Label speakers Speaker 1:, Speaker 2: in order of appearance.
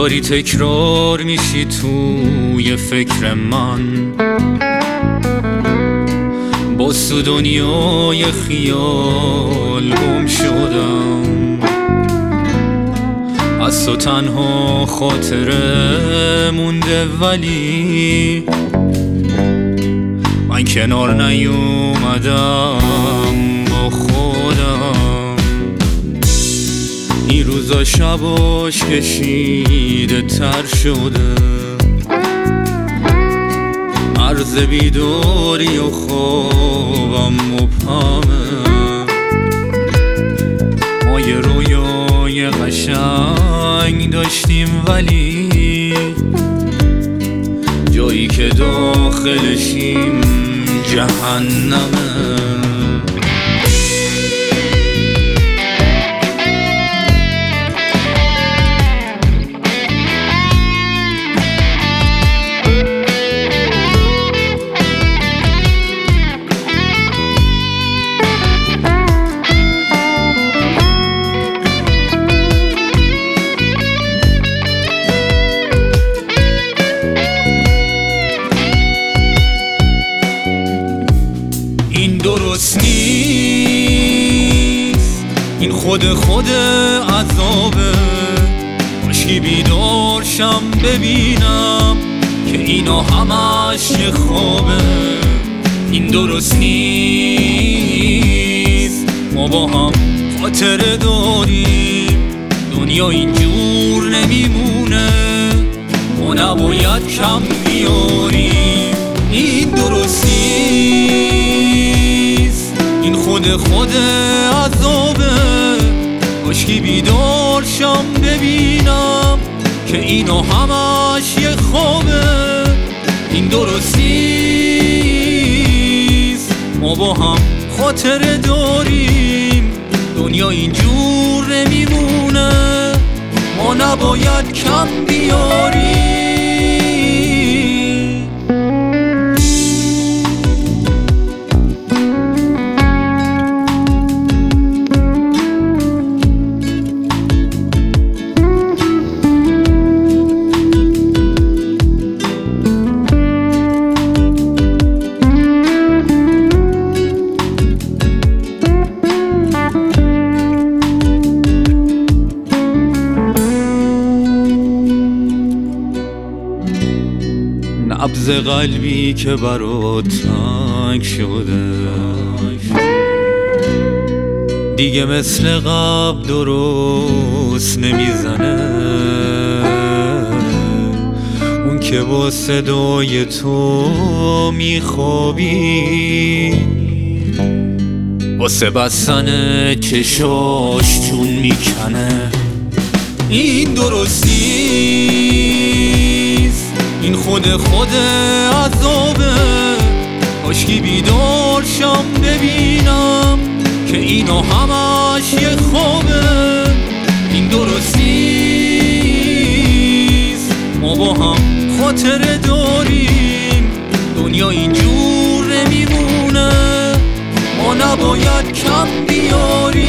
Speaker 1: داری تکرار میشی توی فکر من، باز تو دنیای خیال گم شدم. از تو تنها خاطره مونده، ولی من کنار نیومدم با خودم. این روزا شباش کشیده تر شده، عرض بیداری و خوابم مبهمه. ما یه رویای قشنگ داشتیم، ولی جایی که داخلشیم جهنمه. این درست نیست، این خود عذابه. کاشکی بیدار شم ببینم که اینا همش یه خوابه. این درست نیست، ما با هم خاطره داریم. دنیا اینجور نمیمونه، ما نباید کم بیاریم. این درست نیست، این خود عذابه. کاشکی بیدار شم ببینم که اینا همش یه خوابه. این درست نیست، ما با هم خاطره داریم. دنیا اینجور نمیمونه، ما نباید کم بیاریم. نبض قلبی که برات تنگ شده، دیگه مثل قبل درست نمیزنه. اون که با صدای تو میخوابی، واسه بستن چشاش چون میکنه. این درست نیست، این خود عذابه. کاشکی بیدار شم ببینم که اینا همش یه خوابه. این درست نیست، ما با هم خاطره داریم. دنیا اینجور نمیمونه، ما نباید کم بیاریم.